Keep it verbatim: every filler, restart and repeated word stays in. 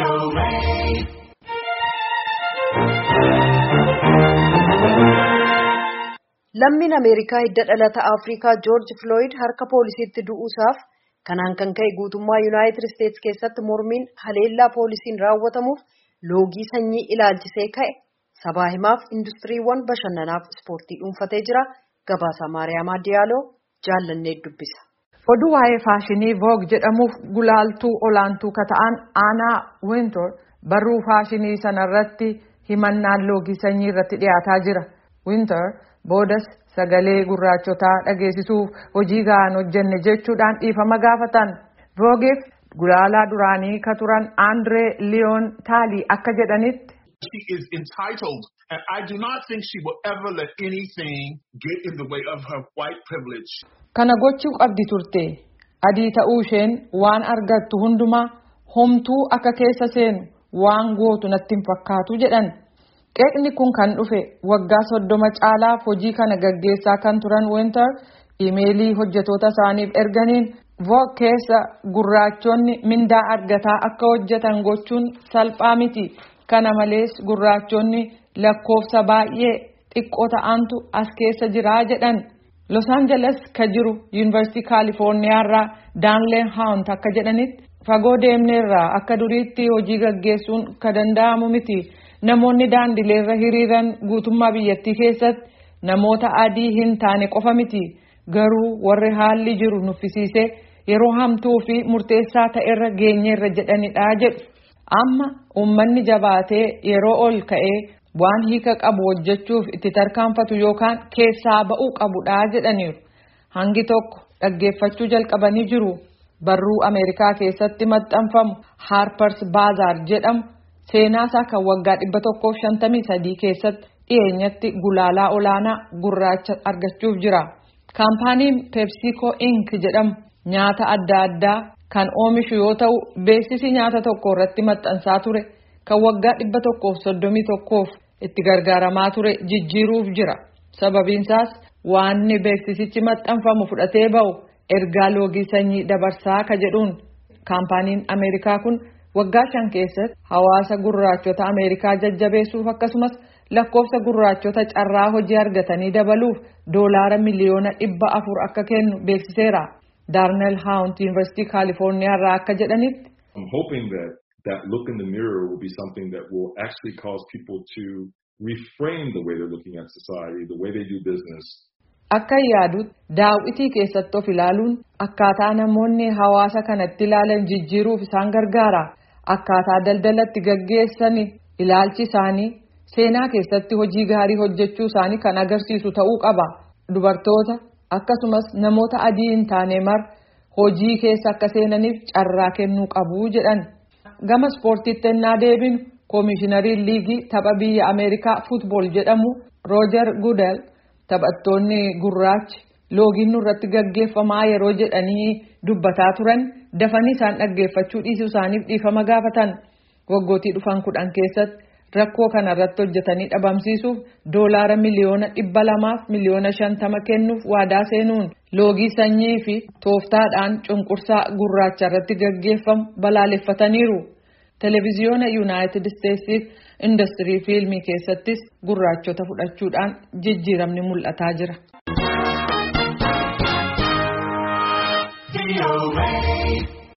Lammiin Ameerikaa hidda dhalata Afrikaa George Floyd harka poolisiitti du'uusaaf kanaan kan ka'e guutummaa Yuunaayitid Isteetsi keessatti mormiin haleellaa poolisiin raawwatamuuf loogii sanyii ilaalchisee ka'e sabaa himaaf industiriiwwan bashannanaaf ispoortii dhuunfatee jira. Gabaasaa Maariyaamaa Diyaaloo jaallannee dubbisa. Oduu waa'ee faashinii Vogue jedhamuuf gulaaltuu olaantuu kata'an Aanaa Wintour barruu faashinii sanarratti himannaan loogii sanyii irratti dhiyaataa jira. Wintour boodas sagalee gurraachotaa dhageessisuuf hojii ga'aan hojjenne jechuudhaan dhiifama gaafatan. Vogueef gulaalaa duraanii ka turan Andree Liyoon Taalii akka jedhanitti. She is entitled, and I do not think she will ever let anything get in the way of her white privilege. Kana gochuu qabdi turte. Adii ta'uu isheen waan argattu hundumaa homtuu akka keessa seenu waan gootu natti hin fakkaatu jedhan. Qeeqni kun kan dhufe waggaa soddoma caalaaf hojii kana gaggeessaa kan turan Winter iimeelii hojjetoota isaaniif erganiin Vogue keessa gurraachonni mindaa argataa akka hojjetan gochuun salphaa miti. Kana malees gurraachonni lakkoofsa baay'ee xiqqoo ta'antu as keessa jiraa jedhan. Los Angeles ka jiru Yuunivarsiitii Kaalifoorniyaa irraa Daanleen Haawunt akka jedhanitti fagoo deemneerraa akka duriitti hojii gaggeessuun ka danda'amu miti. Namoonni daandileerra hiriiran guutummaa biyyattii keessatti namoota adii hin taane qofa miti. Garuu warri haalli jiru nuffisiisee yeroo hamtuu fi murteessaa ta'erra geenyeerra jedhanidha jedhu. Amma uummanni jabaatee yeroo ol ka'ee waan hiika qabu hojjechuuf itti tarkaanfatu yookaan keessaa ba'uu qabudha jedhaniiru. Hangi tokko dhaggeeffachuu jalqabanii jiru. Barruu Ameerikaa keessatti maxxanfamu Harper's Bazaar jedhamu seenaasaa kan waggaa dhibba tokkoof shantamii sadii keessatti dhiyeenyatti gulaalaa olaanaa gurraacha argachuuf jira. Kaampaaniin PepsiCo Incorporated jedhamu nyaata adda addaa kan oomishu yoo ta'u beeksisi nyaata tokko irratti maxxansaa ture kan waggaa dhibba tokkoof soddomii tokkoof itti gargaaramaa ture jijjiiruuf jira. Sababiinsaas waanni beeksisichi maxxanfamu fudhatee ba'u ergaa loogii sanyii dabarsaa ka jedhuun. Kaampaaniin Ameerikaa kun waggaa shan keessatti hawaasa gurraachota Ameerikaa jajjabeessuuf akkasumas lakkoofsa gurraachota carraa hojii argatanii dabaluuf doolaara miliyoona dhibba afur akka kennu beeksiseera. Darnell Hount University California irraa akka jedhanitti. I'm hoping that that look in the mirror will be something that will actually cause people to reframe the way they're looking at society, the way they do business. Akka yaadutti daawwitii keessatti of ilaaluun akkaataa namoonni hawaasa kanatti ilaalan jijjiiruuf isaan gargaara. Akkaataa daldalatti gaggeessanii ilaalchi isaanii seenaa keessatti hojii gaarii hojjechuu isaanii kan agarsiisu ta'uu qaba. Dubartoota akkasumas namoota adii hin taane mar hojii keessa akka seenaniif carraa kennuu qabu jedhan. Gama ispoortiitti ennaa deebinu koomishinariin liigii tapha biyya Ameerikaa futbool jedhamu Roger Goodell taphattoonni gurraachi loogiin irratti gaggeeffamaa yeroo jedhanii dubbataa turan dafanii isaan dhaggeeffachuu dhiisuu isaaniif dhiifama gaafatan. Waggootii dhufan kudhan keessatti rakkoo kana irratti hojjetanii dhabamsiisuuf doolaara miliyoona dhibba lamaaf miliyoona shantama kennuuf waadaa seenuun loogii sanyii fi tooftaadhaan cunqursaa gurraacha irratti gaggeeffamu balaaleffataniiru. Televiziyoona Yuunaayitid Isteetsiif industirii fiilmii keessattis gurraachota fudhachuudhaan jijjiiramni mul'ataa jira.